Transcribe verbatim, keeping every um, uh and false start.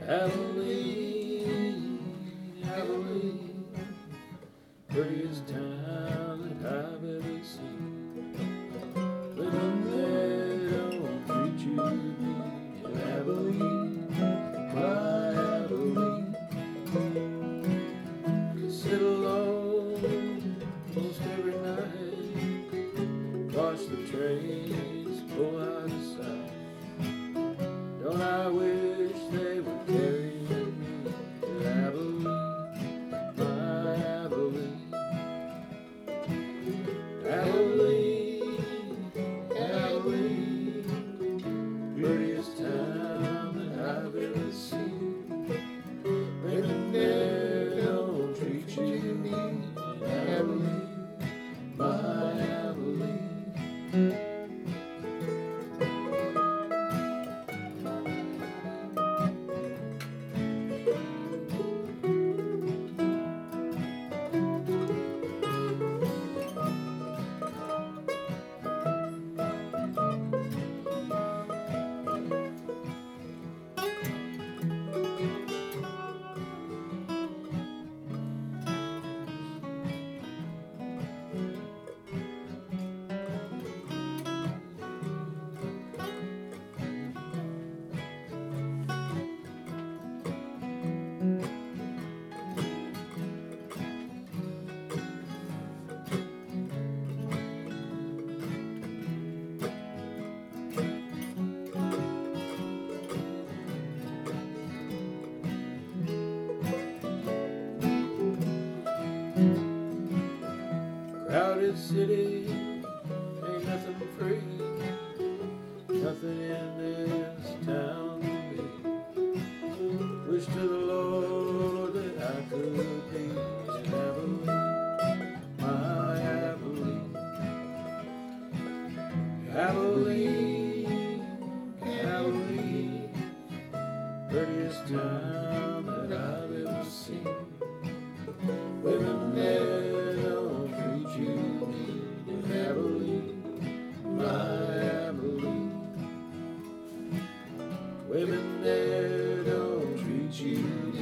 Abilene, Abilene, prettiest town that I've ever seen. Women there don't treat you mean in Abilene, my Abilene. Sit alone most every night, watch the trains pull out of sight. Don't I wish they would carry me to Abilene, my Abilene. Abilene, Abilene, prettiest town that I've ever seen. Women there don't treat you mean in Abilene, my Abilene. Crowded city, ain't nothing free, nothing in this town to me. Wish to the Lord that I could be in Abilene, my Abilene. Abilene, Abilene, prettiest town that I've ever seen. Women there don't treat you mean in Abilene, my Abilene. Women there don't treat you